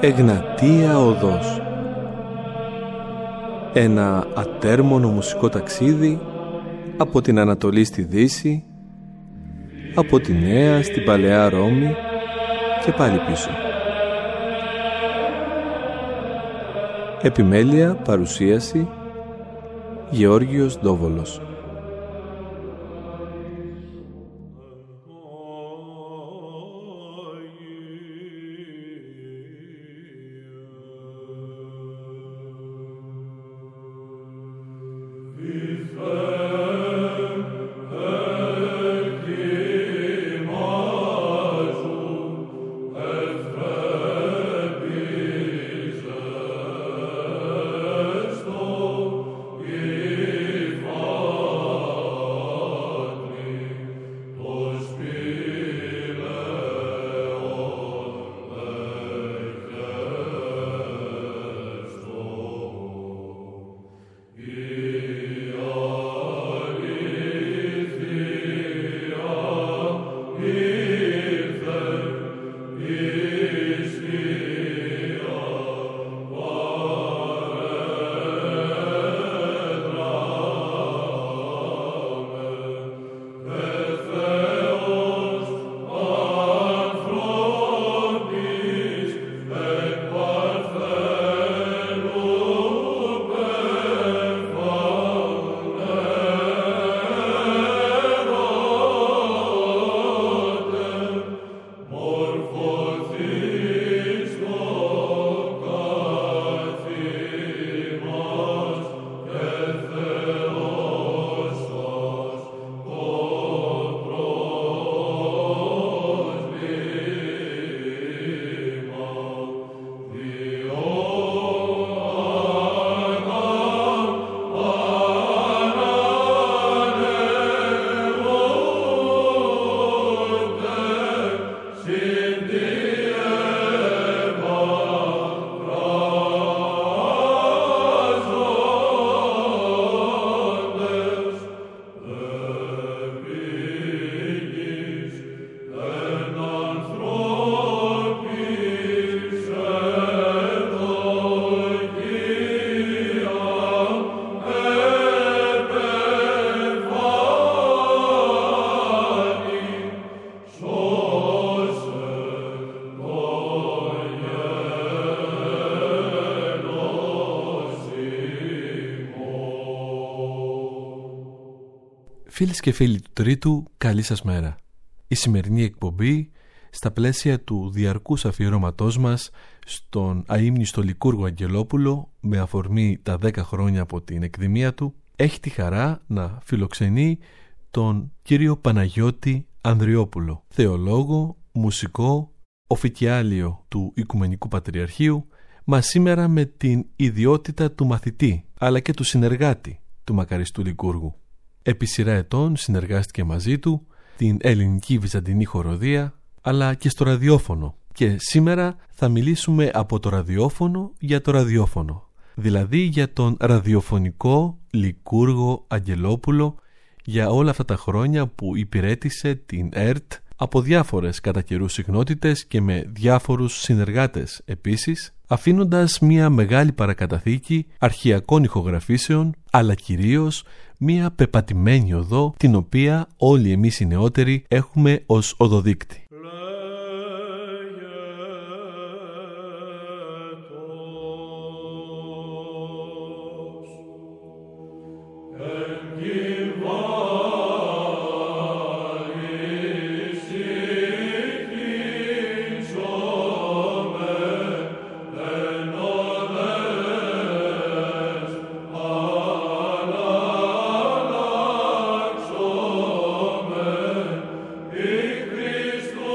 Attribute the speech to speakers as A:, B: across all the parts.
A: Εγνατία Οδός. Ένα ατέρμονο μουσικό ταξίδι από την Ανατολή στη Δύση, από τη Νέα στην Παλαιά Ρώμη και πάλι πίσω. Επιμέλεια, παρουσίαση, Γεώργιος Ντόβολος.
B: Φίλες και φίλοι του Τρίτου, καλή σας μέρα. Η σημερινή εκπομπή, στα πλαίσια του διαρκούς αφιερώματός μας στον αείμνηστο Λικούργο Αγγελόπουλο, με αφορμή τα 10 χρόνια από την εκδημία του, έχει τη χαρά να φιλοξενεί τον κύριο Παναγιώτη Ανδριόπουλο, θεολόγο, μουσικό, οφικιάλιο του Οικουμενικού Πατριαρχείου, μα σήμερα με την ιδιότητα του μαθητή, αλλά και του συνεργάτη του μακαριστού Λικούργου. Επί σειρά ετών συνεργάστηκε μαζί του την ελληνική βυζαντινή χοροδία, αλλά και στο ραδιόφωνο. Και σήμερα θα μιλήσουμε από το ραδιόφωνο για το ραδιόφωνο, δηλαδή για τον ραδιοφωνικό Λικούργο Αγγελόπουλο, για όλα αυτά τα χρόνια που υπηρέτησε την ΕΡΤ από διάφορες κατά καιρούς συχνότητες και με διάφορους συνεργάτες επίσης, αφήνοντας μια μεγάλη παρακαταθήκη αρχαιακών ηχογραφήσεων, αλλά κυρίως μια πεπατημένη οδό, την οποία όλοι εμείς οι νεότεροι έχουμε ως οδοδείκτη.
C: Christus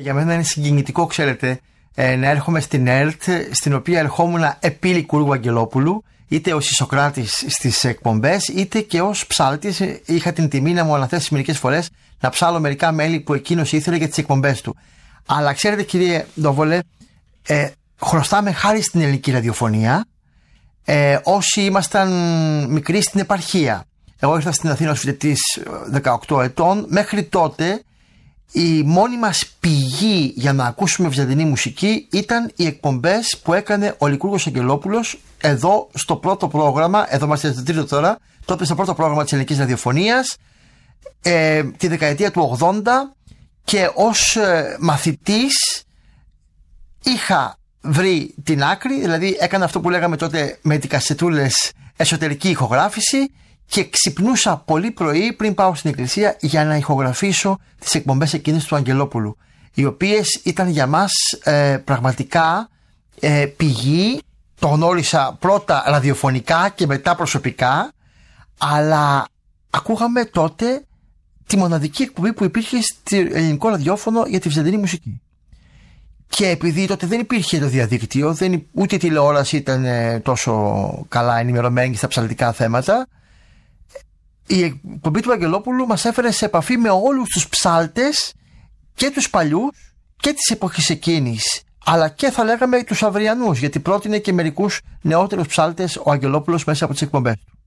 C: Για μένα είναι συγκινητικό, ξέρετε, να έρχομαι στην ΕΡΤ, στην οποία ερχόμουν επί Λικούργου Αγγελόπουλου, είτε ως Ισοκράτης στις εκπομπές, είτε και ως ψάλτης. Είχα την τιμή να μου αναθέσει μερικές φορές να ψάλω μερικά μέλη που εκείνος ήθελε για τις εκπομπές του. Αλλά ξέρετε, κύριε Ντόβολε, χρωστάμε χάρη στην ελληνική ραδιοφωνία, όσοι ήμασταν μικροί στην επαρχία. Εγώ ήρθα στην Αθήνα ως φοιτητής 18 ετών. Μέχρι τότε η μόνη μας πηγή για να ακούσουμε βυζαντινή μουσική ήταν οι εκπομπές που έκανε ο Λικούργος Αγγελόπουλος εδώ στο πρώτο πρόγραμμα, εδώ είμαστε στο τρίτο τώρα, τότε στο πρώτο πρόγραμμα της ελληνικής ραδιοφωνίας, τη δεκαετία του 80, και ως μαθητής είχα βρει την άκρη, δηλαδή έκανα αυτό που λέγαμε τότε με τις κασετούλες, εσωτερική ηχογράφηση, και ξυπνούσα πολύ πρωί πριν πάω στην εκκλησία για να ηχογραφήσω τις εκπομπές εκείνες του Αγγελόπουλου, οι οποίες ήταν για μας πραγματικά πηγή. Το γνώρισα πρώτα ραδιοφωνικά και μετά προσωπικά, αλλά ακούγαμε τότε τη μοναδική εκπομπή που υπήρχε στο ελληνικό ραδιόφωνο για τη βυζαντινή μουσική. Και επειδή τότε δεν υπήρχε το διαδίκτυο, ούτε η τηλεόραση ήταν τόσο καλά ενημερωμένη στα ψαλτικά θέματα, η εκπομπή του Αγγελόπουλου μας έφερε σε επαφή με όλους τους ψάλτες, και τους παλιούς και της εποχής εκείνης, αλλά και θα λέγαμε τους αυριανούς, γιατί πρότεινε και μερικούς νεότερους ψάλτες ο Αγγελόπουλος μέσα από τις εκπομπές του.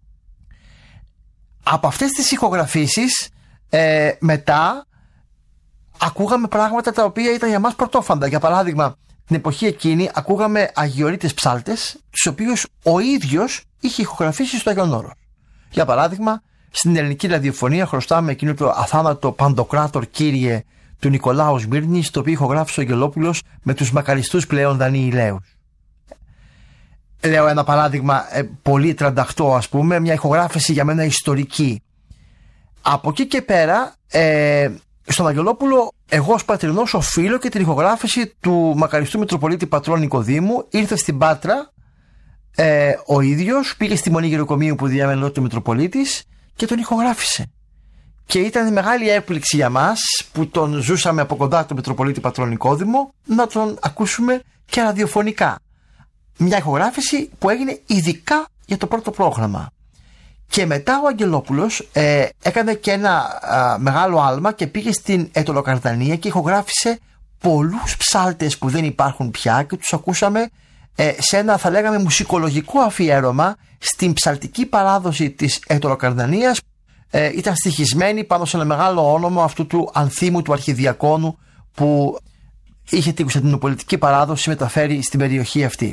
C: Από αυτές τις ηχογραφήσεις μετά ακούγαμε πράγματα τα οποία ήταν για μας πρωτόφαντα. Για παράδειγμα, την εποχή εκείνη ακούγαμε αγιορείτες ψάλτες, τους οποίους ο ίδιος είχε ηχογραφήσει στο Άγιον Όρος. Για παράδειγμα, στην ελληνική ραδιοφωνία χρωστάμε εκείνο το αθάνατο Παντοκράτορ Κύριε του Νικολάου Σμύρνης, το οποίο ηχογράφησε ο Αγγελόπουλος με τους μακαριστούς πλέον Δανιηλαίους. Λέω ένα παράδειγμα πολύ τρανταχτό, ας πούμε, μια ηχογράφηση για μένα ιστορική. Από εκεί και πέρα, στον Αγγελόπουλο, εγώ ως πατρινός οφείλω και την ηχογράφηση του μακαριστού Μητροπολίτη Πατρών Νικοδήμου. Ήρθε στην Πάτρα ο ίδιος, πήγε στη Μονή Γεροκομείου που διέμενε τότε ο Μητροπολίτης και τον ηχογράφησε. Και ήταν μεγάλη έκπληξη για μας που τον ζούσαμε από κοντά τον Μητροπολίτη Πατρών Νικόδημο να τον ακούσουμε και ραδιοφωνικά. Μια ηχογράφηση που έγινε ειδικά για το πρώτο πρόγραμμα. Και μετά ο Αγγελόπουλος έκανε και ένα μεγάλο άλμα και πήγε στην Αιτωλοκαρδανία και ηχογράφησε πολλούς ψάλτες που δεν υπάρχουν πια και τους ακούσαμε σε ένα, θα λέγαμε, μουσικολογικό αφιέρωμα στην ψαλτική παράδοση της Αιτωλοκαρδανίας. Ήταν στοιχισμένη πάνω σε ένα μεγάλο όνομα αυτού του ανθίμου του αρχιδιακόνου που είχε την κωνσταντινοπολιτική παράδοση μεταφέρει στην περιοχή αυτή.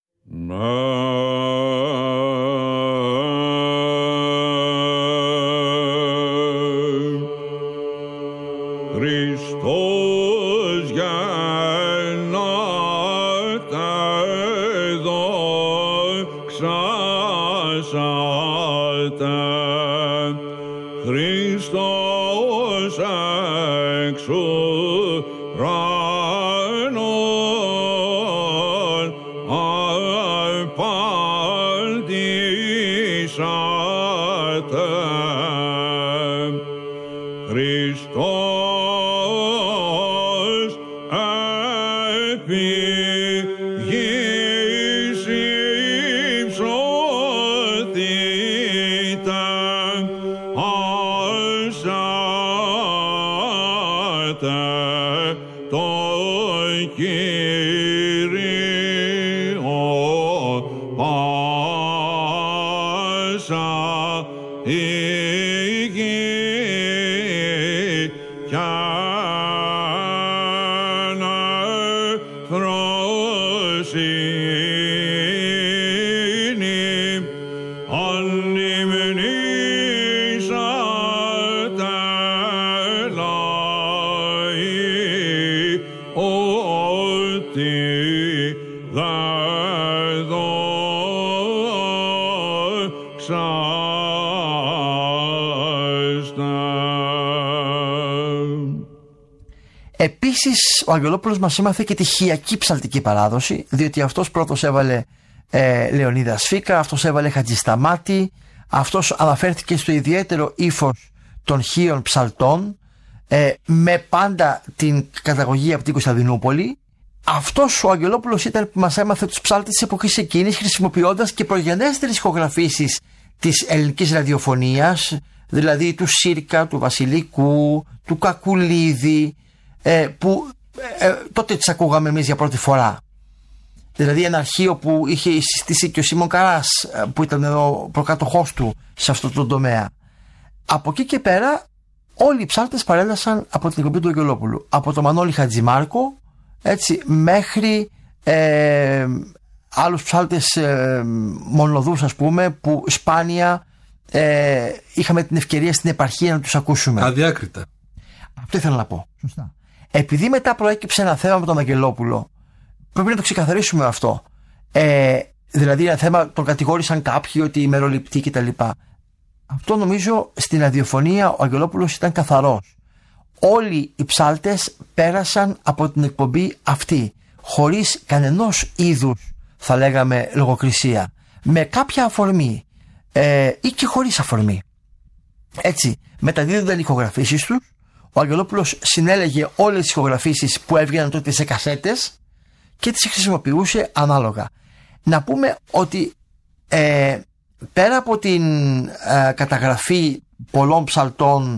D: Χριστός γεννάται, δοξάσατε, Χριστός εξ ουρανών απαντήσατε, Χριστός επί γης υψωθείτε, ασάτε το Κύριο πάσα η γη κι ανεφροσύνη ανυμνήσατε λαοί ότι δεν δοξάστε.
C: Επίσης ο Αγγελόπουλος μας έμαθε και τη χιακή ψαλτική παράδοση, διότι αυτός πρώτος έβαλε Λεωνίδα Σφίκα, αυτός έβαλε Χατζησταμάτη, αυτός αναφέρθηκε στο ιδιαίτερο ύφος των χίων ψαλτών, με πάντα την καταγωγή από την Κωνσταντινούπολη. Αυτός ο Αγγελόπουλος ήταν που μας έμαθε τους ψάλτες της εποχής εκείνης, χρησιμοποιώντας και προγενέστερες ηχογραφήσεις της ελληνικής ραδιοφωνίας, δηλαδή του Σύρκα, του Βασιλικού, του Κακουλίδη, που τότε τις ακούγαμε εμείς για πρώτη φορά. Δηλαδή ένα αρχείο που είχε συστήσει και ο Σίμων Καράς, που ήταν ο προκάτοχός του σε αυτό το τομέα. Από εκεί και πέρα όλοι οι ψάλτες παρέλασαν από την εκπομπή του Αγγελόπουλου. Από το Μανώλη Χατζημάρκο, έτσι, μέχρι άλλους ψάλτες μονοδούς, ας πούμε, που σπάνια είχαμε την ευκαιρία στην επαρχία να τους ακούσουμε.
B: Αδιάκριτα.
C: Αυτό ήθελα να πω. Σωστά. Επειδή μετά προέκυψε ένα θέμα με τον Αγγελόπουλο, πρέπει να το ξεκαθαρίσουμε αυτό. Δηλαδή ένα θέμα, τον κατηγόρησαν κάποιοι ότι ημεροληπτή κτλ. Αυτό νομίζω στην ραδιοφωνία ο Αγγελόπουλος ήταν καθαρός. Όλοι οι ψάλτες πέρασαν από την εκπομπή αυτή, χωρίς κανενός είδους, θα λέγαμε, λογοκρισία. Με κάποια αφορμή ή και χωρίς αφορμή. Έτσι, μεταδίδονταν οι ηχογραφήσεις τους. Ο Αγγελόπουλος συνέλεγε όλες τις ηχογραφήσεις που έβγαιναν τότε σε κασέτες και τις χρησιμοποιούσε ανάλογα. Να πούμε ότι πέρα από την καταγραφή πολλών ψαλτών,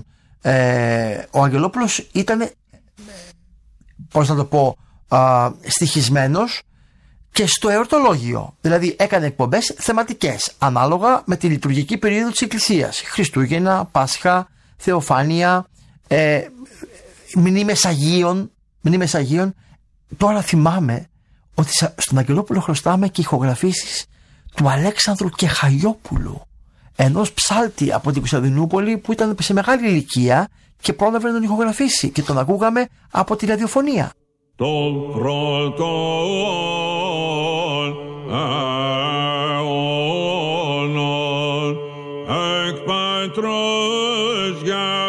C: ο Αγγελόπουλος ήταν, πώς να το πω, στοιχισμένος και στο εορτολόγιο. Δηλαδή έκανε εκπομπές θεματικές ανάλογα με τη λειτουργική περίοδο της Εκκλησίας. Χριστούγεννα, Πάσχα, Θεοφάνεια, μνήμες Αγίων. Τώρα θυμάμαι ότι στον Αγγελόπουλο χρωστάμε και ηχογραφήσεις του Αλέξανδρου Κεχαγιόπουλου, ενός ψάλτη από την Κωνσταντινούπολη που ήταν σε μεγάλη ηλικία και πρόλαβε να τον ηχογραφήσει και τον ακούγαμε από τη ραδιοφωνία.
D: Το πρώτο αιώνων εκ πατρός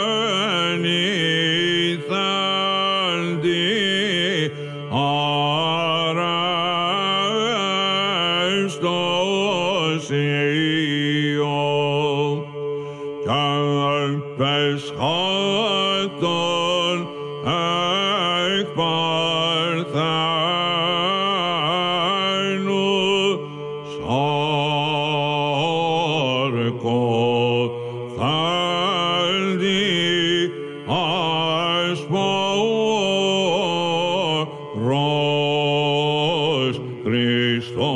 D: γεννηθέντη αρέστος Υιός και πεσχάτων εκ παρθένου σάρκο θέλει ασπορός Χριστός.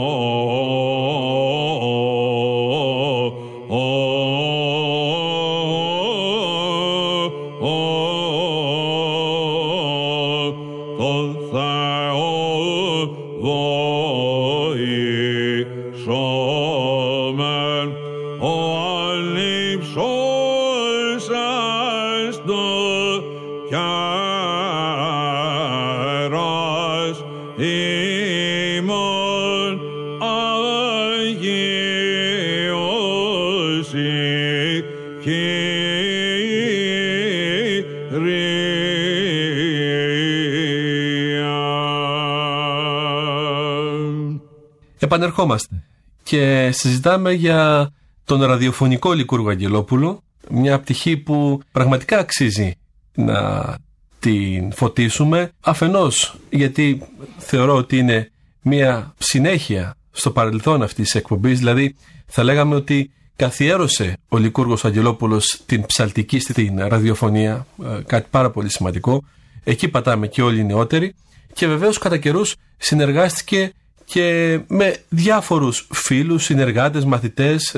B: Επανερχόμαστε και συζητάμε για τον ραδιοφωνικό Λικούργο Αγγελόπουλο, μια πτυχή που πραγματικά αξίζει να την φωτίσουμε, αφενός γιατί θεωρώ ότι είναι μια συνέχεια στο παρελθόν αυτής της εκπομπής, δηλαδή θα λέγαμε ότι καθιέρωσε ο Λικούργος Αγγελόπουλος την ψαλτική στην ραδιοφωνία, κάτι πάρα πολύ σημαντικό. Εκεί πατάμε και όλοι οι νεότεροι και βεβαίως κατά καιρούς συνεργάστηκε και με διάφορους φίλους, συνεργάτες, μαθητές.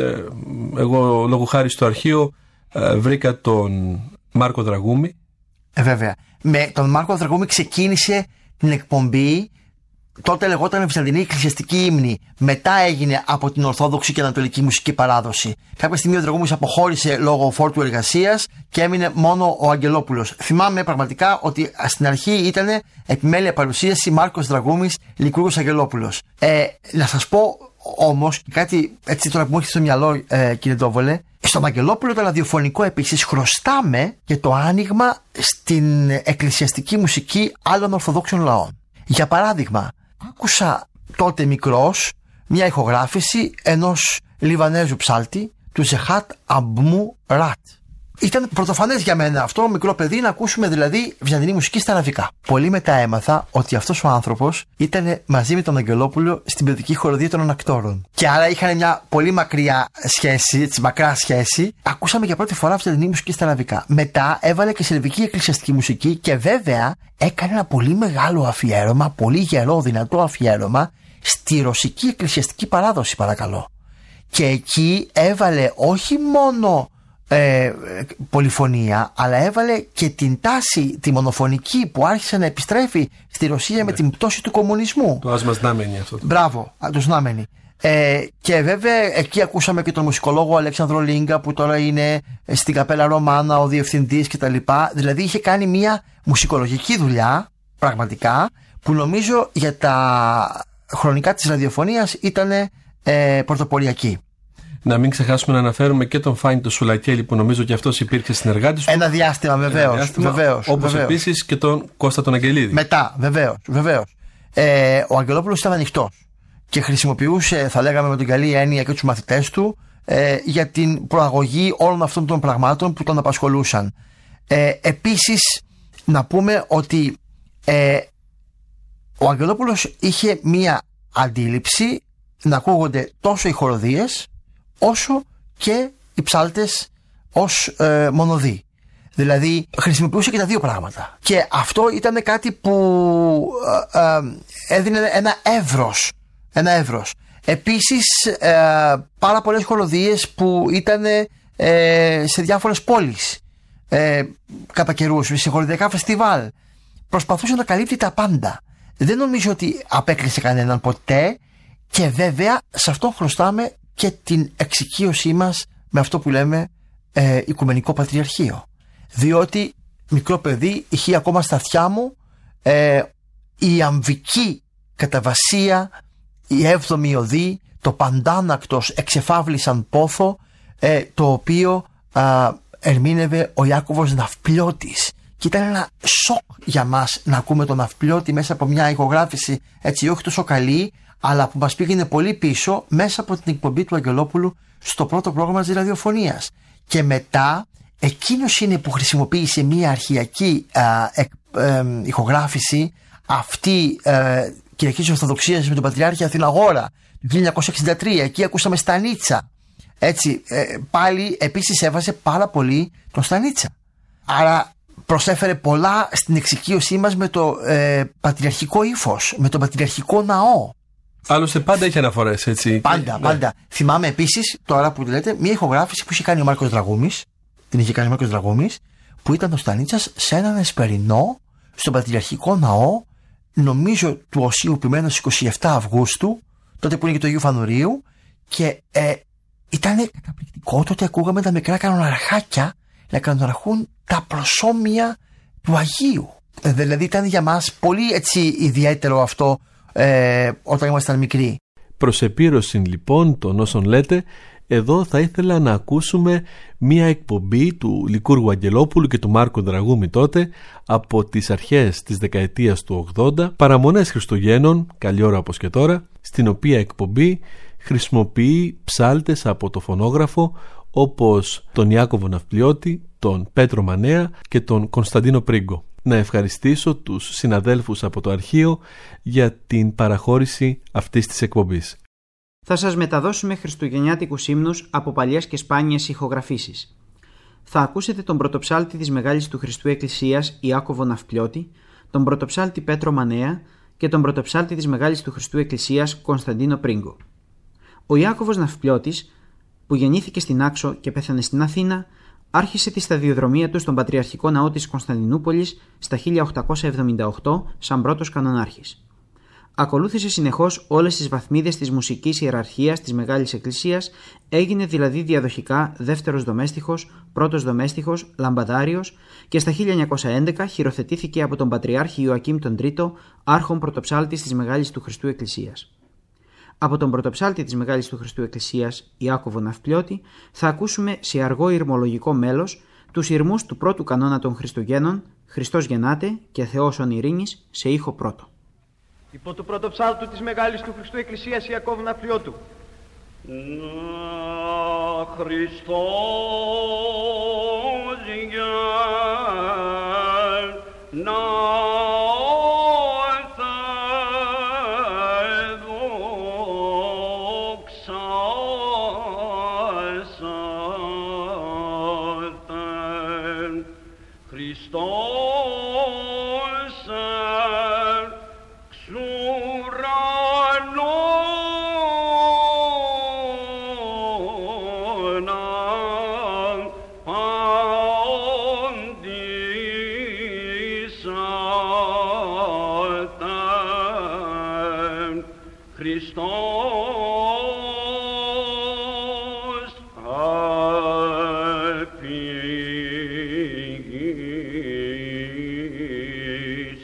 B: Εγώ λόγω χάρη στο αρχείο βρήκα τον Μάρκο Δραγούμη.
C: Βέβαια. Με τον Μάρκο Δραγούμη ξεκίνησε την εκπομπή. Τότε λεγόταν Βυζαντινή Εκκλησιαστική Ύμνη. Μετά έγινε από την Ορθόδοξη και Ανατολική Μουσική Παράδοση. Κάποια στιγμή ο Δραγούμης αποχώρησε λόγω φόρτου εργασίας και έμεινε μόνο ο Αγγελόπουλος. Θυμάμαι πραγματικά ότι στην αρχή ήταν επιμέλεια παρουσίαση Μάρκος Δραγούμης, Λικούργος Αγγελόπουλος. Να σας πω όμως κάτι έτσι τώρα που μου έχει στο μυαλό, κύριε Ντόβολε. Στον Αγγελόπουλο το ραδιοφωνικό επίσης χρωστάμε και το άνοιγμα στην εκκλησιαστική μουσική άλλων Ορθοδόξων λαών. Για παράδειγμα, άκουσα τότε μικρός μια ηχογράφηση ενός Λιβανέζου ψάλτη, του Ζεχάτ Αμπμού Ρατ. Ήταν πρωτοφανές για μένα αυτό, μικρό παιδί, να ακούσουμε δηλαδή βυζαντινή μουσική στα αραβικά. Πολύ μετά έμαθα ότι αυτός ο άνθρωπος ήταν μαζί με τον Αγγελόπουλο στην παιδική χοροδία των Ανακτόρων. Και άρα είχαν μια πολύ μακριά σχέση, έτσι, μακρά σχέση. Ακούσαμε για πρώτη φορά βυζαντινή μουσική στα αραβικά. Μετά έβαλε και σερβική εκκλησιαστική μουσική και βέβαια έκανε ένα πολύ μεγάλο αφιέρωμα, πολύ γερό, δυνατό αφιέρωμα στη ρωσική εκκλησιαστική παράδοση, παρακαλώ. Και εκεί έβαλε όχι μόνο πολυφωνία, αλλά έβαλε και την τάση, τη μονοφωνική που άρχισε να επιστρέφει στη Ρωσία με την πτώση του κομμουνισμού.
A: Το άσμα Znameni αυτό.
C: Μπράβο, το Znameni. Και βέβαια εκεί ακούσαμε και τον μουσικολόγο Αλέξανδρο Λίγκα, που τώρα είναι στην Καπέλα Ρωμάνα ο διευθυντής κτλ. Δηλαδή είχε κάνει μια μουσικολογική δουλειά πραγματικά, που νομίζω για τα χρονικά της ραδιοφωνίας ήταν πρωτοποριακή.
A: Να μην ξεχάσουμε να αναφέρουμε και τον Φάνη τον Σουλακέλη, που νομίζω και αυτός υπήρξε συνεργάτης.
C: Ένα διάστημα, βεβαίως.
A: Όπως επίσης και τον Κώστα τον Αγγελίδη.
C: Μετά, βεβαίως. Ο Αγγελόπουλος ήταν ανοιχτός και χρησιμοποιούσε, θα λέγαμε με την καλή έννοια, και τους μαθητές του για την προαγωγή όλων αυτών των πραγμάτων που τον απασχολούσαν. Επίσης, να πούμε ότι ο Αγγελόπουλος είχε μία αντίληψη να ακούγονται τόσο οι χοροδίες όσο και οι ψάλτες ως μονοδοί. Δηλαδή χρησιμοποιούσε και τα δύο πράγματα. Και αυτό ήταν κάτι που έδινε ένα εύρος. Επίσης πάρα πολλές χοροδίες που ήταν σε διάφορες πόλεις κατά καιρούς, σε χοροδιακά φεστιβάλ. Προσπαθούσε να καλύπτει τα πάντα. Δεν νομίζω ότι απέκλεισε κανέναν ποτέ, και βέβαια σε αυτό χρωστάμε και την εξοικείωσή μας με αυτό που λέμε Οικουμενικό Πατριαρχείο. Διότι μικρό παιδί ηχεί ακόμα στα αυτιά μου η αμβική καταβασία, η 7η οδή, το παντάνακτος εξεφάβλησαν πόθο, το οποίο ερμήνευε ο Ιάκωβος Ναυπλιώτης. Και ήταν ένα σοκ για μας να ακούμε τον Ναυπλιώτη μέσα από μια ηχογράφηση έτσι όχι τόσο καλή, αλλά που μας πήγαινε πολύ πίσω μέσα από την εκπομπή του Αγγελόπουλου στο πρώτο πρόγραμμα της ραδιοφωνίας. Και μετά εκείνος είναι που χρησιμοποίησε μια αρχαιακή ηχογράφηση, αυτή Κυριακής Ορθοδοξίας με τον Πατριάρχη Αθηναγόρα του 1963. Εκεί ακούσαμε Στανίτσα. Έτσι, πάλι επίσης έβαζε πάρα πολύ τον Στανίτσα. Άρα προσέφερε πολλά στην εξοικείωσή μας με το πατριαρχικό ύφος, με τον πατριαρχικό ναό.
A: Άλλωστε πάντα έχει αναφορές, έτσι.
C: Πάντα. Θυμάμαι επίσης, τώρα που λέτε, μια ηχογράφηση που είχε κάνει ο Μάρκος Δραγούμης. Την είχε κάνει ο Μάρκος Δραγούμης, που ήταν ο Στανίτσας σε έναν εσπερινό στον πατριαρχικό ναό, νομίζω του Οσίου Ποιμένος 27 Αυγούστου, τότε που είναι και το Αγίου Φανουρίου, και ήταν καταπληκτικό. Τότε ακούγαμε τα μικρά κανοναρχάκια να κανοναρχούν τα προσώμια του Αγίου. Δηλαδή ήταν για μας πολύ έτσι ιδιαίτερο αυτό όταν ήμασταν μικροί.
B: Προς επίρρωση λοιπόν των όσων λέτε, εδώ θα ήθελα να ακούσουμε μία εκπομπή του Λικούργου Αγγελόπουλου και του Μάρκου Δραγούμη τότε, από τις αρχές της δεκαετίας του 80, παραμονές Χριστουγέννων, καλή ώρα όπως και τώρα, στην οποία εκπομπή χρησιμοποιεί ψάλτες από το φωνόγραφο όπως τον Ιάκωβο Ναυπλιώτη, τον Πέτρο Μανέα και τον Κωνσταντίνο Πρίγκο. Να ευχαριστήσω τους συναδέλφους από το αρχείο για την παραχώρηση αυτής της εκπομπής.
E: Θα σας μεταδώσουμε χριστουγεννιάτικους ύμνους από παλιές και σπάνιες ηχογραφήσεις. Θα ακούσετε τον πρωτοψάλτη της Μεγάλης του Χριστού Εκκλησίας Ιάκωβο Ναυπλιώτη, τον πρωτοψάλτη Πέτρο Μανέα και τον πρωτοψάλτη της Μεγάλης του Χριστού Εκκλησίας Κωνσταντίνο Πρίγκο. Ο Ιάκωβος Ναυπλιώτης, που γεννήθηκε στην Άξο και πέθανε στην Αθήνα, άρχισε τη σταδιοδρομία του στον Πατριαρχικό Ναό της Κωνσταντινούπολης στα 1878 σαν πρώτος κανονάρχης. Ακολούθησε συνεχώς όλες τις βαθμίδες της μουσικής ιεραρχίας της Μεγάλης Εκκλησίας, έγινε δηλαδή διαδοχικά δεύτερος δομέστιχος, πρώτος δομέστιχος, λαμπαδάριος και στα 1911 χειροθετήθηκε από τον Πατριάρχη Ιωακήμ τον Τρίτο, άρχον πρωτοψάλτης της Μεγάλης του Χριστού Εκκλησίας. Από τον πρωτοψάλτη της Μεγάλης του Χριστού Εκκλησίας, Ιάκωβο Ναυπλιώτη, θα ακούσουμε σε αργό ηρμολογικό μέλος τους ηρμούς του πρώτου κανόνα των Χριστουγέννων, Χριστός γεννάται και Θεός ον ειρήνης, σε ήχο πρώτο.
F: Υπό του πρωτοψάλτου της Μεγάλης του Χριστού Εκκλησίας Ιακώβου Ναυπλιώτου.
G: Χριστός
D: Χριστός εξ ουρανών απαντήσατε. Χριστός απήγης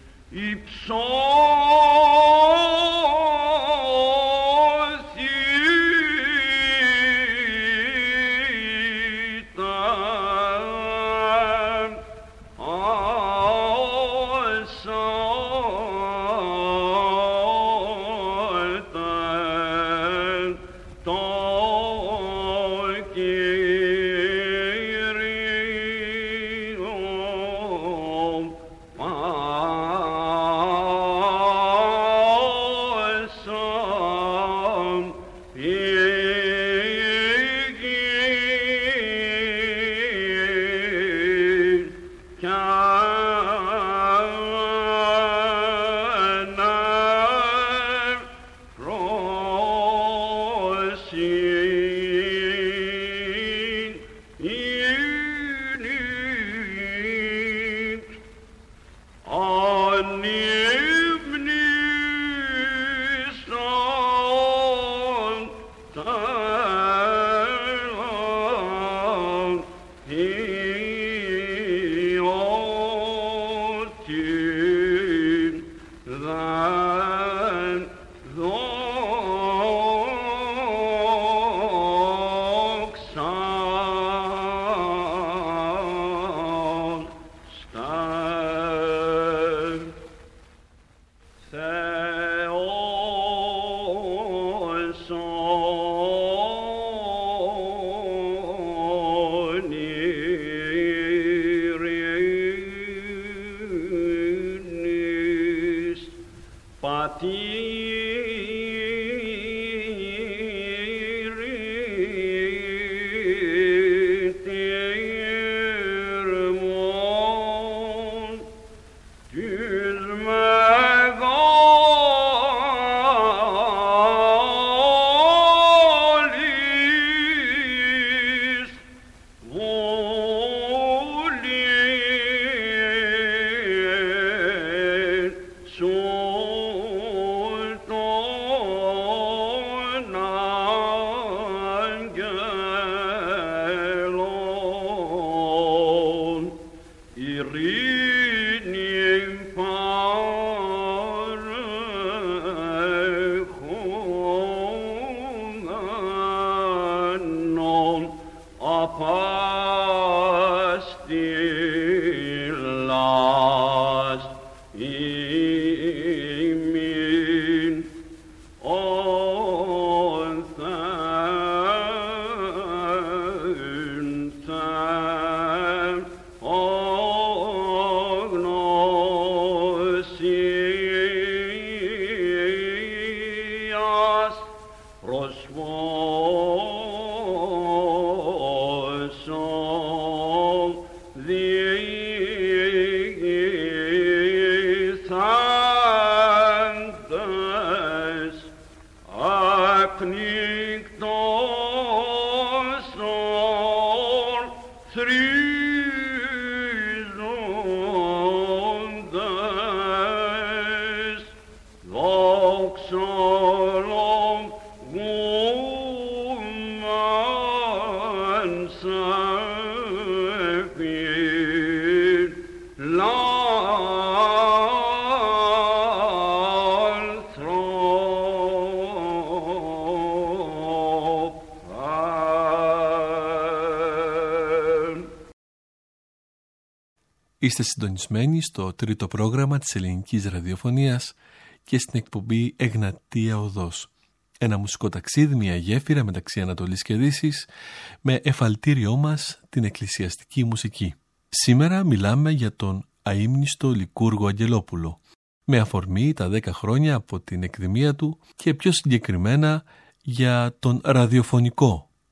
B: Είστε συντονισμένοι στο τρίτο πρόγραμμα της ελληνικής ραδιοφωνίας και στην εκπομπή Εγνατία Οδός. Ένα μουσικό ταξίδι, μια γέφυρα μεταξύ Ανατολής και Δύσης, με εφαλτήριό μας την εκκλησιαστική μουσική. Σήμερα μιλάμε για τον αείμνηστο Λικούργο Αγγελόπουλο, με αφορμή τα 10 χρόνια από την εκδημία του και πιο συγκεκριμένα για τον ραδιοφωνικό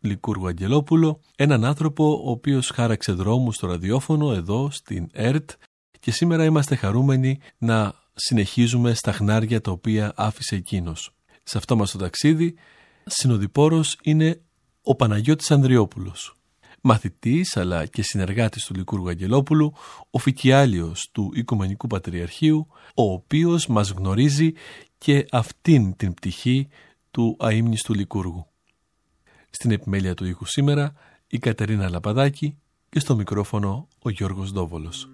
B: Λικούργου Αγγελόπουλο, έναν άνθρωπο ο οποίος χάραξε δρόμους στο ραδιόφωνο εδώ στην ΕΡΤ και σήμερα είμαστε χαρούμενοι να συνεχίζουμε στα χνάρια τα οποία άφησε εκείνος. Σε αυτό μας το ταξίδι συνοδοιπόρος είναι ο Παναγιώτης Ανδριόπουλος, μαθητής αλλά και συνεργάτης του Λικούργου Αγγελόπουλου, οφικιάλιος του Οικουμενικού Πατριαρχείου, ο οποίος μας γνωρίζει και αυτήν την πτυχή του αείμνηστου Λικούργου. Στην επιμέλεια του ήχου σήμερα η Κατερίνα Λαπαδάκη και στο μικρόφωνο ο Γιώργος Ντόβολος.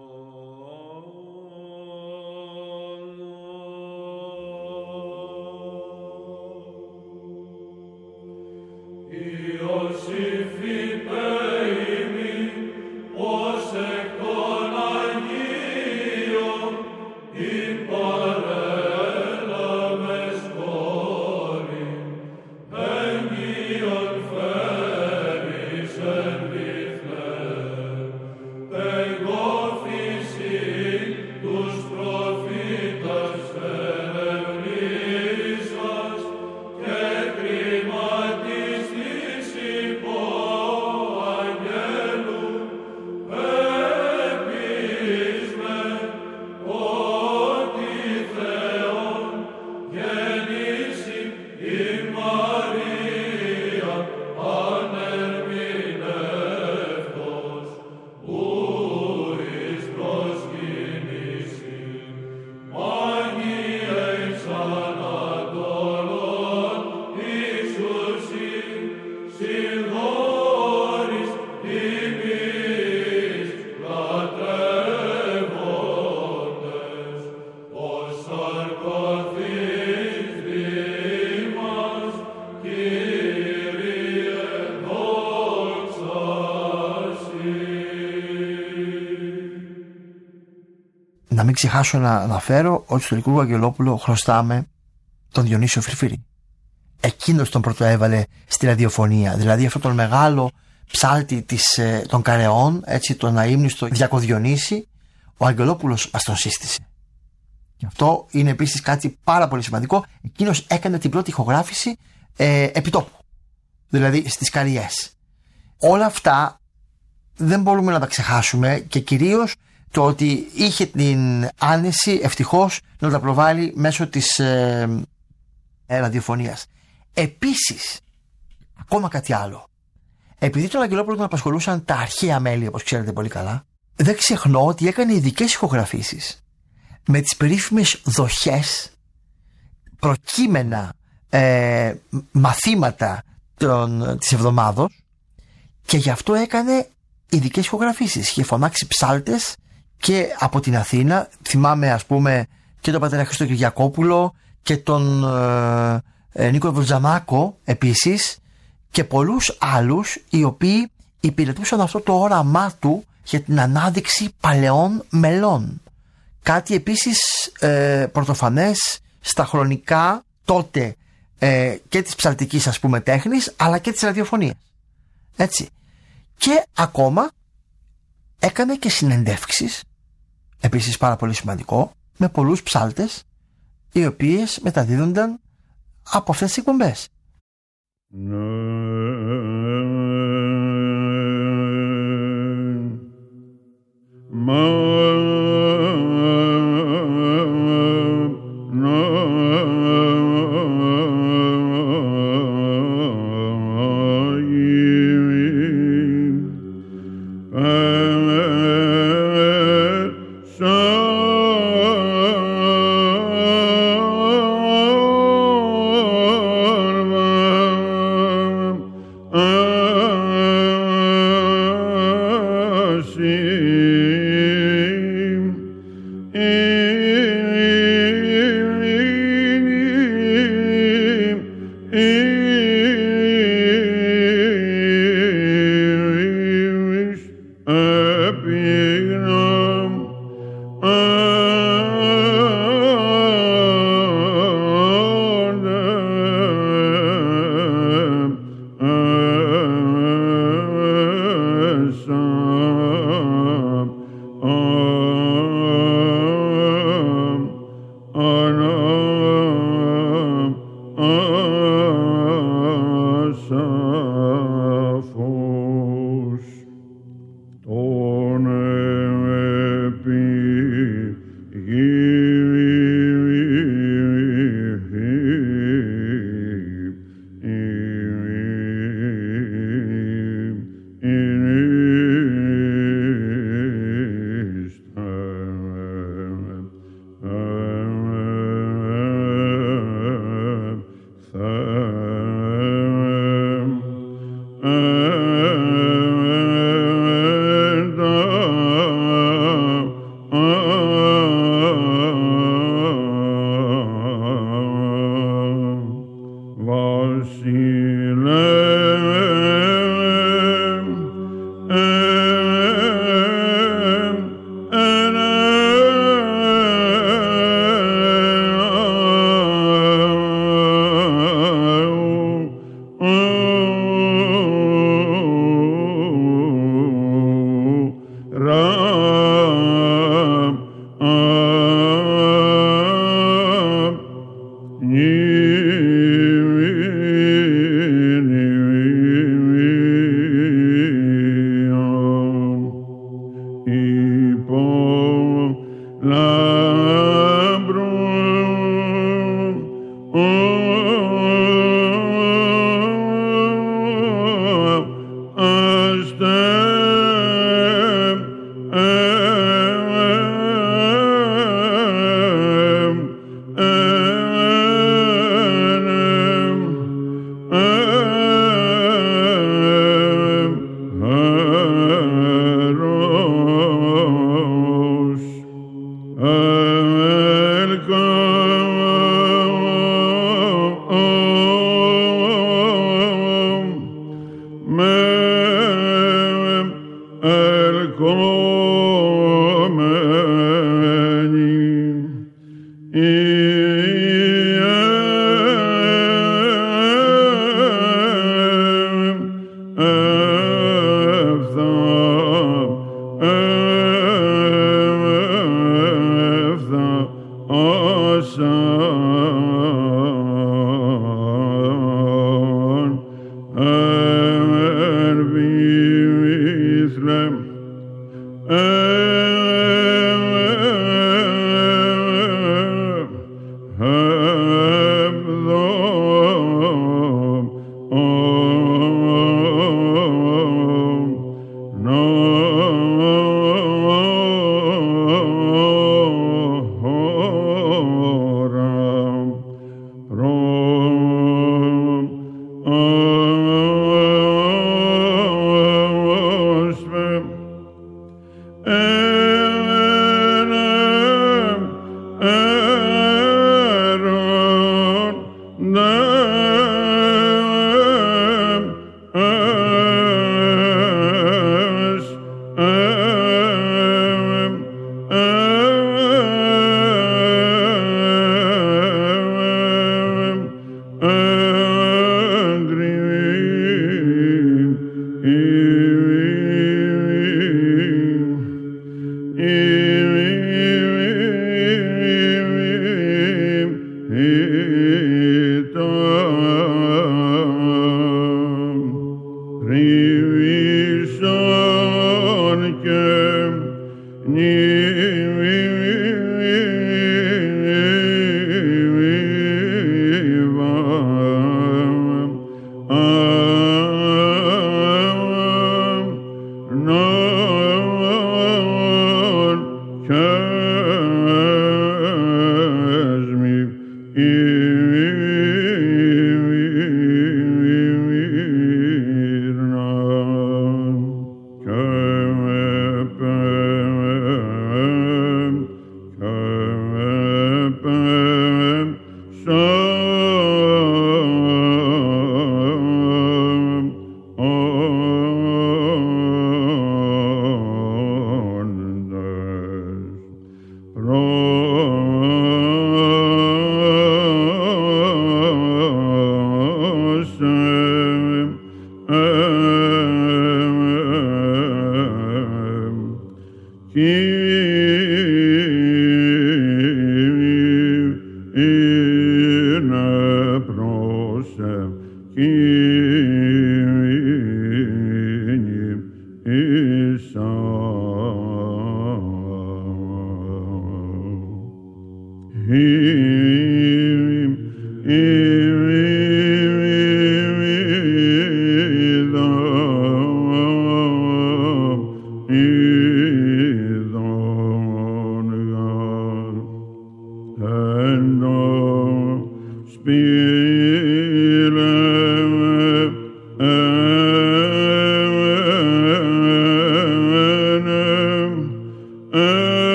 C: Να μην ξεχάσω να αναφέρω ότι στο Λικούργο Αγγελόπουλο χρωστάμε τον Διονύσιο Φιρφύρη. Εκείνος τον πρωτοέβαλε στη ραδιοφωνία, δηλαδή αυτόν τον μεγάλο ψάλτη των Καρεών, έτσι, τον αείμνηστο Διακοδιονύση, ο Αγγελόπουλος μας τον σύστησε. Και αυτό είναι επίσης κάτι πάρα πολύ σημαντικό. Εκείνος έκανε την πρώτη ηχογράφηση επιτόπου, δηλαδή στις Καριές. Όλα αυτά δεν μπορούμε να τα ξεχάσουμε και κυρίως το ότι είχε την άνεση ευτυχώς να τα προβάλλει μέσω της ραδιοφωνίας. Επίσης, ακόμα κάτι άλλο. Επειδή τον Αγγελόπουλο τον απασχολούσαν τα αρχαία μέλη, όπως ξέρετε πολύ καλά, δεν ξεχνώ ότι έκανε ειδικές ηχογραφήσεις με τις περίφημες δοχές, προκείμενα μαθήματα της εβδομάδος, και γι' αυτό έκανε ειδικές ηχογραφήσεις. Είχε φωνάξει ψάλτες και από την Αθήνα, θυμάμαι ας πούμε και τον πατέρα Χρήστο Κυριακόπουλο και τον Νίκο Βολτζαμάκο επίσης, και πολλούς άλλους οι οποίοι υπηρετούσαν αυτό το όραμά του για την ανάδειξη παλαιών μελών. Κάτι επίσης πρωτοφανές στα χρονικά τότε και της ψαλτικής ας πούμε τέχνης, αλλά και της ραδιοφωνίας. Έτσι. Και ακόμα έκανε και συνεντεύξεις, επίσης πάρα πολύ σημαντικό, με πολλούς ψάλτες, οι οποίες μεταδίδονταν από αυτές τις εκπομπές.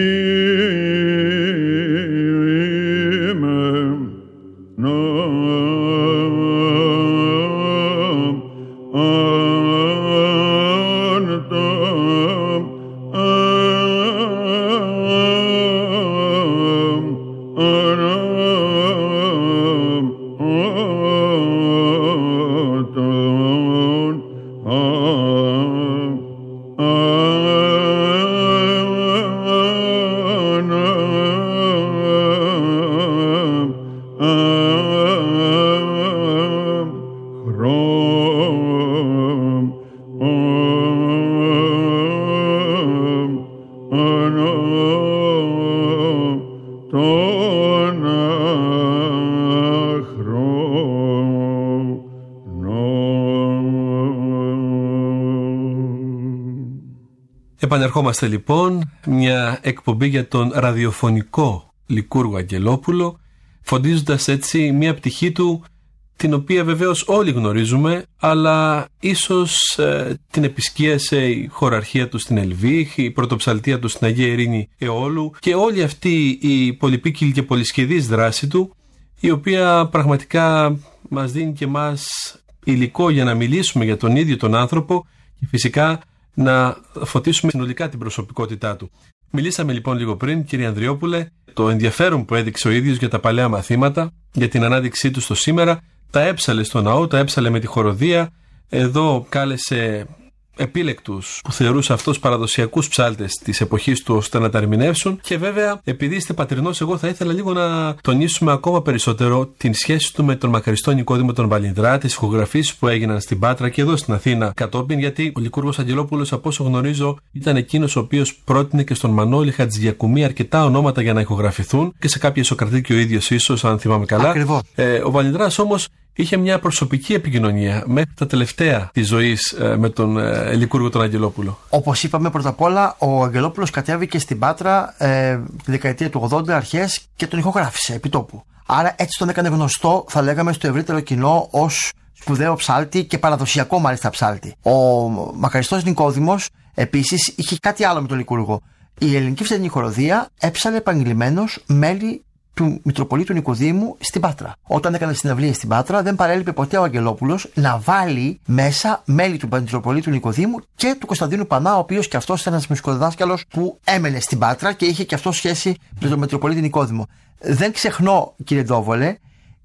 B: Επανερχόμαστε λοιπόν, μια εκπομπή για τον ραδιοφωνικό Λικούργο Αγγελόπουλο, φωτίζοντας έτσι μια πτυχή του την οποία βεβαίως όλοι γνωρίζουμε, αλλά ίσως την επισκίασε η χωραρχία του στην Ελβίχ, η πρωτοψαλτία του στην Αγία Ειρήνη Εόλου και όλη αυτή η πολυπίκυλη και πολυσχεδής δράση του, η οποία πραγματικά μας δίνει και μας υλικό για να μιλήσουμε για τον ίδιο τον άνθρωπο και φυσικά να φωτίσουμε συνολικά την προσωπικότητά του. Μιλήσαμε λοιπόν λίγο πριν, κύριε Ανδριόπουλε, το ενδιαφέρον που έδειξε ο ίδιος για τα παλαιά μαθήματα, για την ανάδειξή του στο σήμερα, τα έψαλε στο ναό, τα έψαλε με τη χοροδία, εδώ κάλεσε επίλεκτους που θεωρούσε αυτός παραδοσιακούς ψάλτες της εποχής του ώστε να τα ερμηνεύσουν και βέβαια επειδή είστε πατρινός εγώ θα ήθελα λίγο να τονίσουμε ακόμα περισσότερο την σχέση του με τον μακαριστό Νικόδημο τον Βαλινδρά, τις ηχογραφήσεις που έγιναν στην Πάτρα και εδώ στην Αθήνα κατόπιν, γιατί ο Λικούργος Αγγελόπουλος από όσο γνωρίζω ήταν εκείνος ο οποίος πρότεινε και στον Μανώλη Χατζηδιακουμί αρκετά ονόματα για να ηχογραφηθούν και σε κάποια Ισοκρατή ο ίδιος ίσως αν θυμάμαι καλά.
C: Ακριβώς.
B: Ο Βαλινδράς όμως είχε μια προσωπική επικοινωνία μέχρι τα τελευταία της ζωής με τον Λικούργο τον Αγγελόπουλο.
C: Όπως είπαμε, πρώτα απ' όλα, ο Αγγελόπουλος κατέβηκε στην Πάτρα τη δεκαετία του 80 αρχές και τον ηχογράφησε επί τόπου. Άρα έτσι τον έκανε γνωστό, θα λέγαμε, στο ευρύτερο κοινό ως σπουδαίο ψάλτη και παραδοσιακό μάλιστα ψάλτη. Ο μακαριστός Νικόδημος επίσης είχε κάτι άλλο με τον Λικούργο. Η ελληνική φθηνή χοροδία έψαλε επαγγελμένος μέλη του Μητροπολίτου Νικοδήμου στην Πάτρα. Όταν έκανε συναυλίες στην Πάτρα, δεν παρέλειπε ποτέ ο Αγγελόπουλος να βάλει μέσα μέλη του Μητροπολίτου Νικοδήμου και του Κωνσταντίνου Πανά, ο οποίος και αυτός ήταν ένας μουσικοδιδάσκαλος που έμενε στην Πάτρα και είχε και αυτό σχέση με τον Μητροπολίτη Νικόδημο. Δεν ξεχνώ, κύριε Ντόβολε,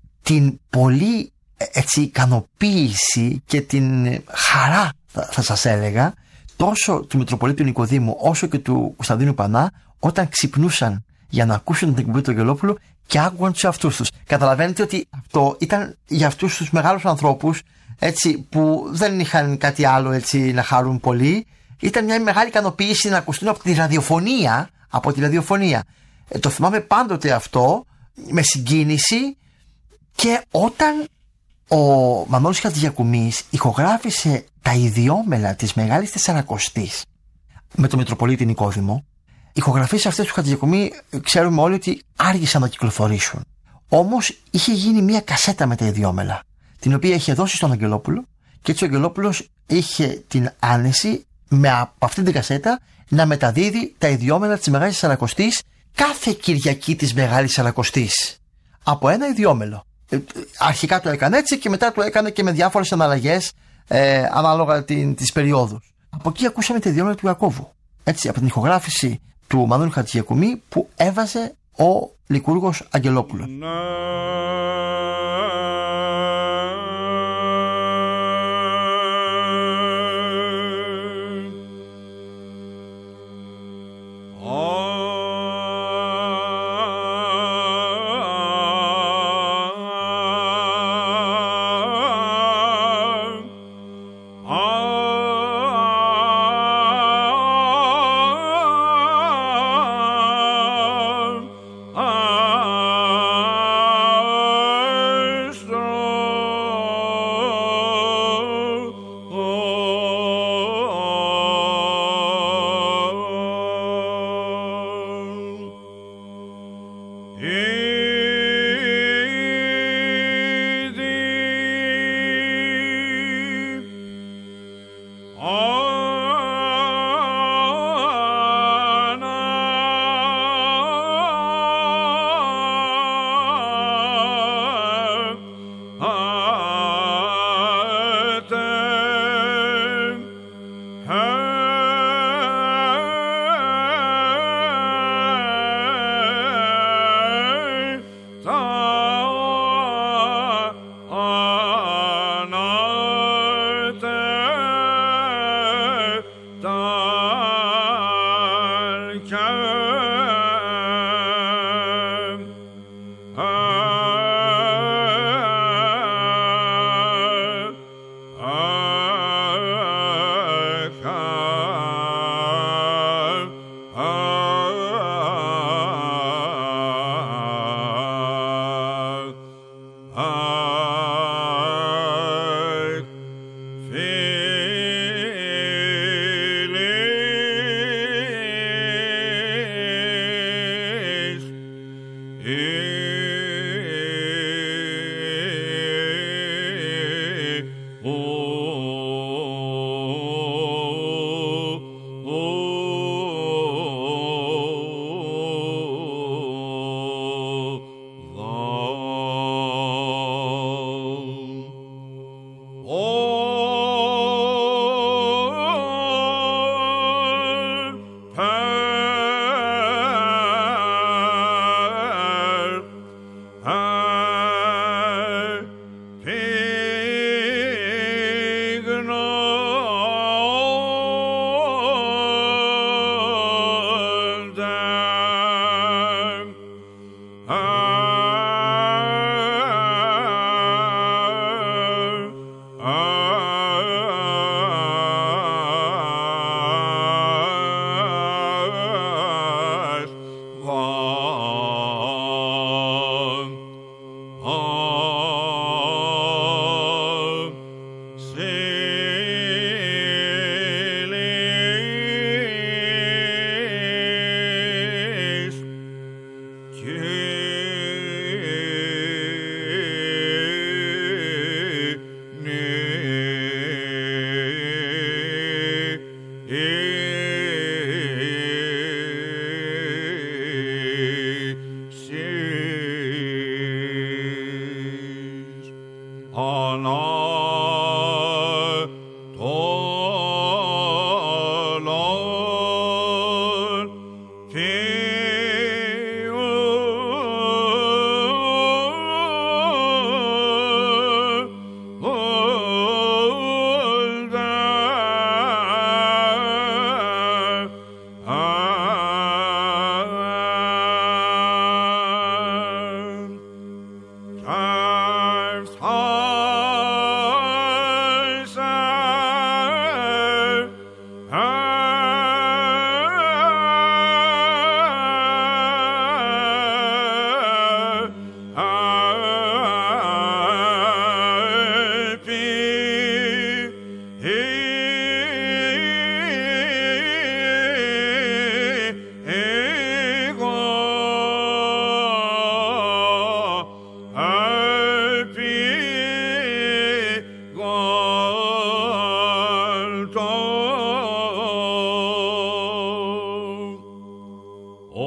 C: την πολύ ικανοποίηση και την χαρά, θα σας έλεγα, τόσο του Μητροπολίτου Νικοδήμου όσο και του Κωνσταντίνου Πανά όταν ξυπνούσαν για να ακούσουν την εκπομπή του Αγγελόπουλου και άκουγαν τους εαυτούς τους. Καταλαβαίνετε ότι αυτό ήταν για αυτούς τους μεγάλους ανθρώπους, έτσι, που δεν είχαν κάτι άλλο έτσι να χαρούν πολύ. Ήταν μια μεγάλη ικανοποίηση να ακουστούν από τη ραδιοφωνία. Το θυμάμαι πάντοτε αυτό με συγκίνηση. Και όταν ο Μανώλης Χατζηδιακουμής ηχογράφησε τα ιδιόμελα της Μεγάλης Τεσσαρακοστής με τον Μητροπολίτη Νικόδημο, οι ηχογραφίες αυτές του Χατζηδιακουμί ξέρουμε όλοι ότι άργησαν να κυκλοφορήσουν. Όμως είχε γίνει μια κασέτα με τα ιδιόμελα, την οποία είχε δώσει στον Αγγελόπουλο και έτσι ο Αγγελόπουλος είχε την άνεση από αυτή την κασέτα να μεταδίδει τα ιδιόμελα της Μεγάλης Τεσσαρακοστής κάθε Κυριακή της Μεγάλης Τεσσαρακοστής από ένα ιδιόμελο. Αρχικά το έκανε έτσι και μετά το έκανε και με διάφορες αναλλαγές ανάλογα τις περιόδους. Από εκεί ακούσαμε τα ιδιόμελα του Ιακώβου. Έτσι, από την ηχογράφηση του Μανώλη Χατζηδιακουμί που έβαζε ο Λικούργος Αγγελόπουλος.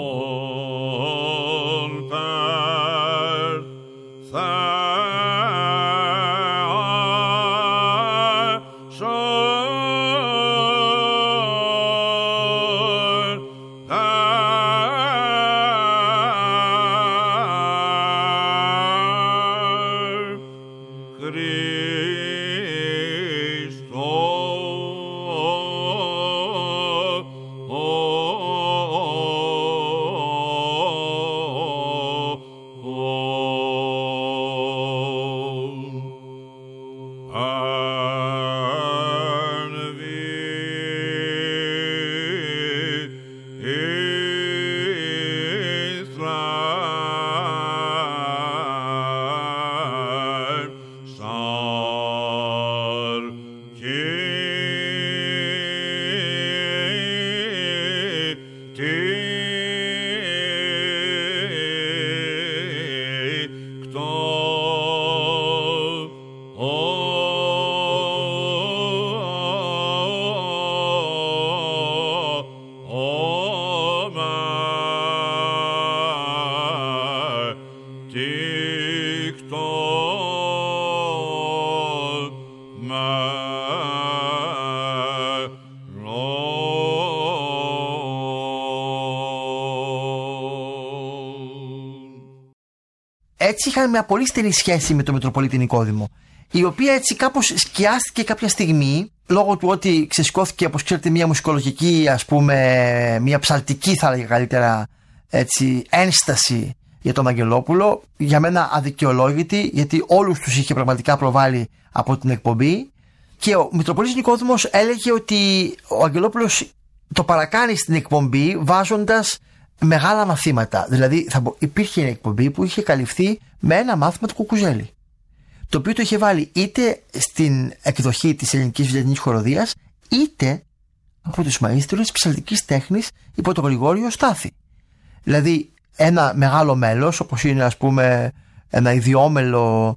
C: Έτσι είχαν μια πολύ στενή σχέση με τον Μητροπολίτη Νικόδημο, η οποία έτσι κάπως σκιάστηκε κάποια στιγμή λόγω του ότι ξεσηκώθηκε, όπως ξέρετε, μια μουσικολογική, ας πούμε, μια ψαλτική, θα έλεγα καλύτερα, έτσι, ένσταση για τον Αγγελόπουλο, για μένα αδικαιολόγητη, γιατί όλους τους είχε πραγματικά προβάλει από την εκπομπή, και ο Μητροπολίτης Νικόδημος έλεγε ότι ο Αγγελόπουλος το παρακάνει στην εκπομπή βάζοντας μεγάλα μαθήματα. Δηλαδή υπήρχε μια εκπομπή που είχε καλυφθεί με ένα μάθημα του Κουκουζέλη, το οποίο το είχε βάλει είτε στην εκδοχή της ελληνικής βυζαντινής χοροδίας, είτε από τους μαΐστρους της ψαλτικής τέχνης υπό τον Γρηγόριο Στάθη. Δηλαδή ένα μεγάλο μέλος, όπως είναι, ας πούμε, ένα ιδιόμελο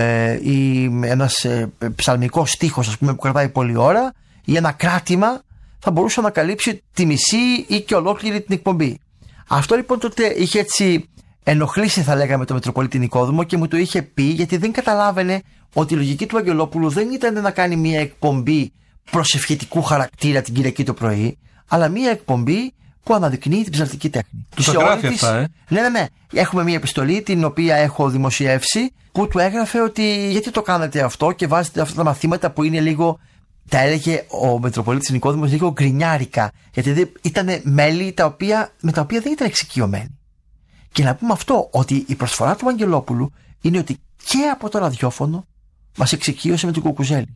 C: ή ένας ψαλμικός στίχος, ας πούμε, που κρατάει πολλή ώρα, ή ένα κράτημα, θα μπορούσε να καλύψει τη μισή ή και ολόκληρη την εκπομπή. Αυτό λοιπόν τότε είχε έτσι ενοχλήσει, θα λέγαμε, τον Μητροπολίτη Νικόδημο, και μου το είχε πει, γιατί δεν καταλάβαινε ότι η λογική του Αγγελόπουλου δεν ήταν να κάνει μια εκπομπή προσευχητικού χαρακτήρα την Κυριακή το πρωί, αλλά μια εκπομπή που αναδεικνύει την ψαλτική τέχνη.
B: Του τα γράφει αυτά,
C: Ναι. Έχουμε μια επιστολή την οποία έχω δημοσιεύσει, που του έγραφε ότι γιατί το κάνετε αυτό και βάζετε αυτά τα μαθήματα που είναι λίγο, τα έλεγε ο Μητροπολίτης Νικόδημος, λίγο γκρινιάρικα, γιατί ήταν μέλη με τα οποία δεν ήταν εξοικειωμένοι. Και να πούμε αυτό, ότι η προσφορά του Αγγελόπουλου είναι ότι και από το ραδιόφωνο μας εξοικείωσε με την Κουκουζέλη.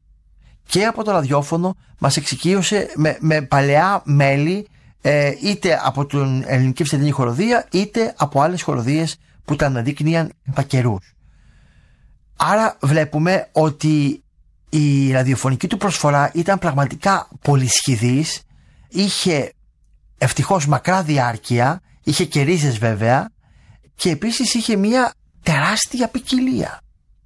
C: Και από το ραδιόφωνο μας εξοικείωσε με παλαιά μέλη, είτε από την ελληνική βυζαντινή χοροδία, είτε από άλλες χοροδίες που τα αναδείκνυαν επ' καιρούς. Άρα βλέπουμε ότι η ραδιοφωνική του προσφορά ήταν πραγματικά πολυσχηδής, είχε ευτυχώς μακρά διάρκεια, είχε και ρίζες βέβαια, και επίσης είχε μια τεράστια ποικιλία.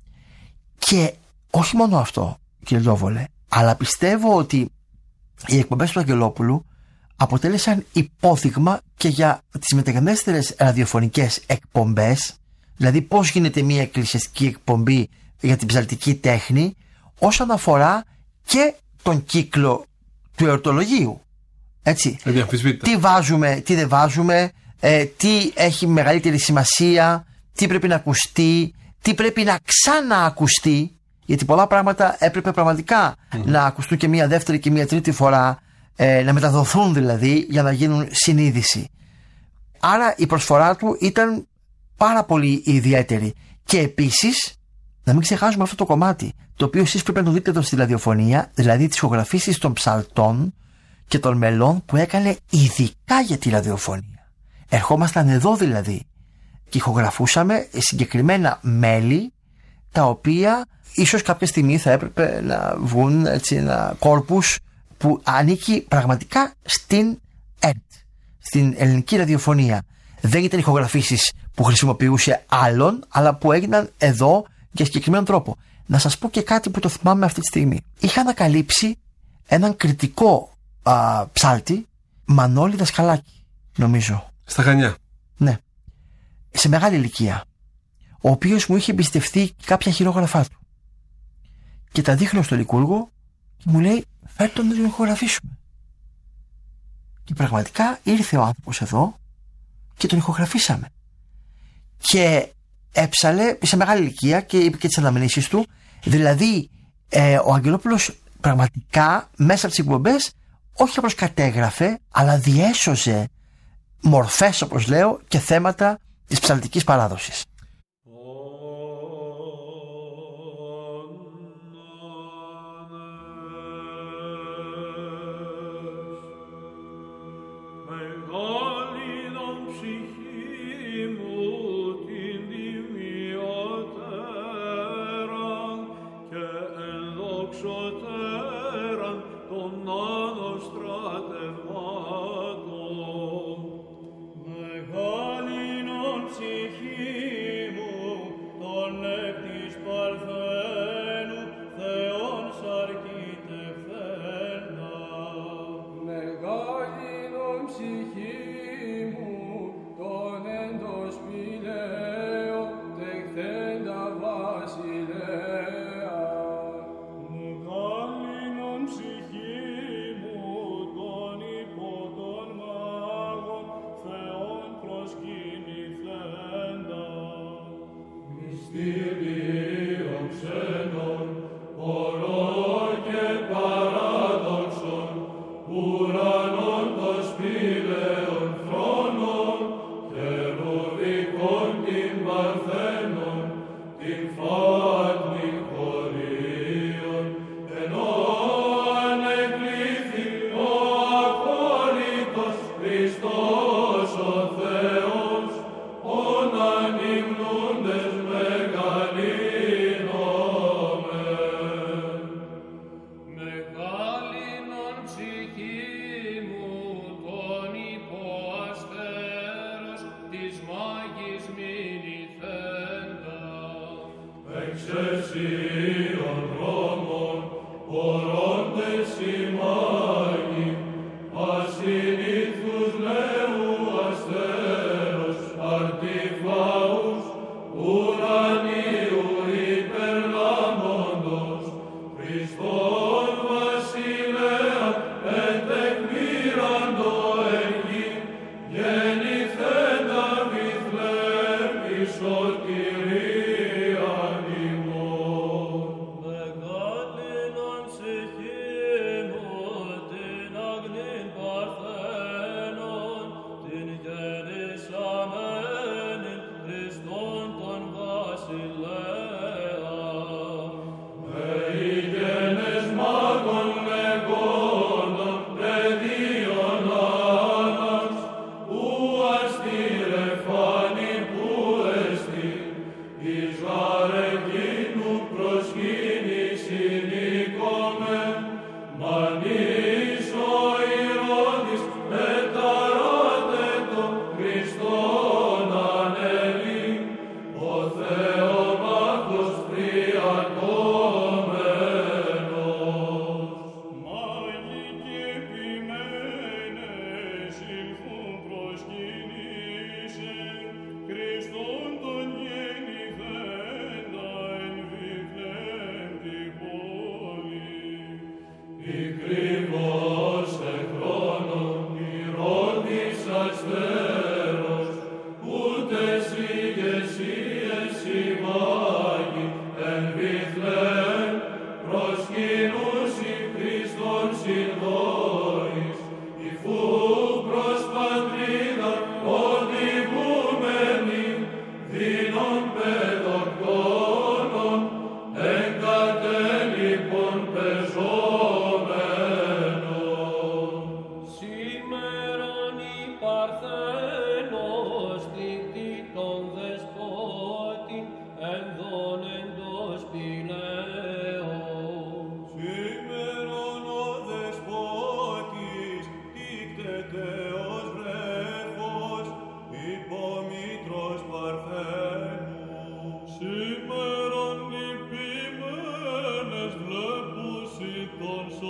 C: Και όχι μόνο αυτό, κύριε Λιόβολε, αλλά πιστεύω ότι οι εκπομπές του Αγγελόπουλου αποτέλεσαν υπόδειγμα και για τις μεταγενέστερες ραδιοφωνικές εκπομπές, δηλαδή πώς γίνεται μια εκκλησιαστική εκπομπή για την ψαλτική τέχνη, όσον αφορά και τον κύκλο του εορτολογίου. Έτσι. Τι βάζουμε, τι δεν βάζουμε, τι έχει μεγαλύτερη σημασία, τι πρέπει να ακουστεί, τι πρέπει να ξαναακουστεί, γιατί πολλά πράγματα έπρεπε πραγματικά να ακουστούν και μία δεύτερη και μία τρίτη φορά, να μεταδοθούν δηλαδή, για να γίνουν συνείδηση. Άρα η προσφορά του ήταν πάρα πολύ ιδιαίτερη. Και επίσης, να μην ξεχάσουμε αυτό το κομμάτι, το οποίο εσείς πρέπει να το δείτε εδώ στη ραδιοφωνία, δηλαδή τις ηχογραφήσεις των ψαλτών και των μελών που έκανε ειδικά για τη ραδιοφωνία. Ερχόμασταν εδώ δηλαδή και ηχογραφούσαμε συγκεκριμένα μέλη, τα οποία ίσως κάποια στιγμή θα έπρεπε να βγουν, έτσι, ένα κόρπους που ανήκει πραγματικά στην ΕΡΤ, στην ελληνική ραδιοφωνία. Δεν ήταν ηχογραφήσεις που χρησιμοποιούσε άλλον, αλλά που έγιναν εδώ για συγκεκριμένο τρόπο. Να σας πω και κάτι που το θυμάμαι αυτή τη στιγμή. Είχα ανακαλύψει έναν κριτικό ψάλτη, Μανώλη Δασκαλάκη, νομίζω.
B: Στα Χανιά.
C: Ναι. Σε μεγάλη ηλικία. Ο οποίος μου είχε εμπιστευτεί κάποια χειρόγραφά του. Και τα δείχνω στο Λικούργο και μου λέει, φέρ' τον να τον ηχογραφήσουμε. Και πραγματικά ήρθε ο άνθρωπος εδώ και τον ηχογραφήσαμε. Και έψαλε σε μεγάλη ηλικία και είπε και τις αναμνήσεις του. Δηλαδή ο Αγγελόπουλος πραγματικά μέσα από τις εκπομπές όχι απλώς κατέγραφε, αλλά διέσωζε μορφές, όπως λέω, και θέματα της ψαλτικής παράδοσης.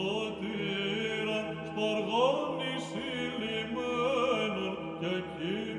G: Σπαργάνης ηλυμένων και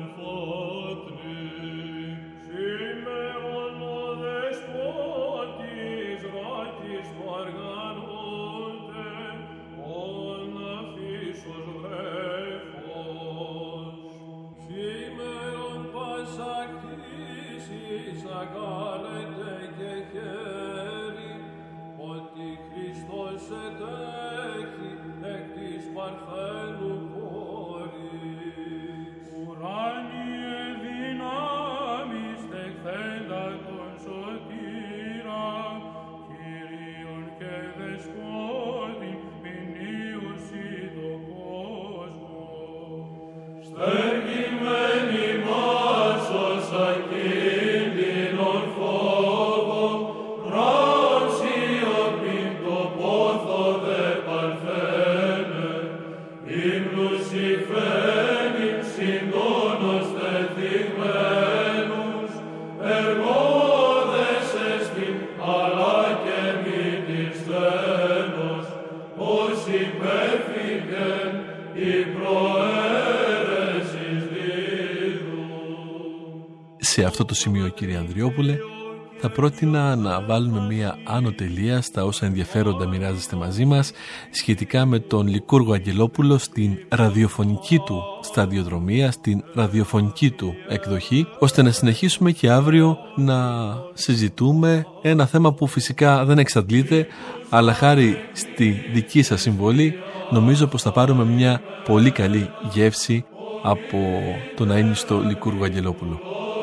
B: Σε αυτό το σημείο, κύριε Ανδριόπουλε, θα πρότεινα να βάλουμε μία άνω τελεία στα όσα ενδιαφέροντα μοιράζεστε μαζί μας σχετικά με τον Λικούργο Αγγελόπουλο στην ραδιοφωνική του σταδιοδρομία, στην ραδιοφωνική του εκδοχή, ώστε να συνεχίσουμε και αύριο να συζητούμε ένα θέμα που φυσικά δεν εξαντλείται, αλλά χάρη στη δική σας συμβολή νομίζω πως θα πάρουμε μια πολύ καλή γεύση από τον αείμνηστο Λικούργο Αγγελόπουλο.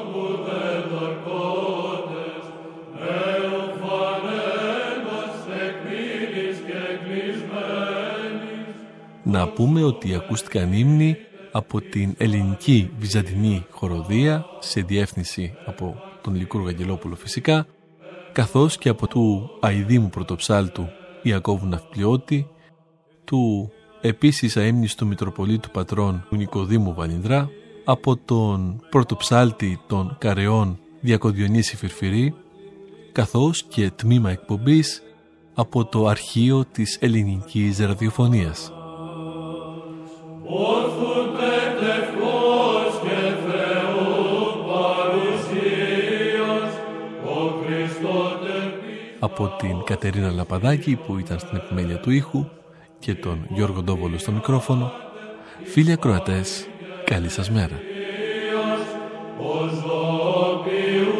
B: Να πούμε ότι ακούστηκαν ύμνοι από την ελληνική βυζαντινή χοροδία σε διεύθυνση από τον Λικούργο Αγγελόπουλο φυσικά, καθώς και από του αηδήμου πρωτοψάλτου Ιακώβου Ναυπλιώτη, του επίσης αείμνηστου Μητροπολίτου Πατρών του Νικοδήμου Βαλινδρά, από τον πρωτοψάλτη των Καρεών Διακοδιονύση Φυρφυρή, καθώς και τμήμα εκπομπής από το αρχείο της ελληνικής ραδιοφωνίας. Από την Κατερίνα Λαπαδάκη που ήταν στην επιμέλεια του ήχου και τον Γιώργο Ντόβολο στο μικρόφωνο, φίλοι ακροατές, καλή σας μέρα.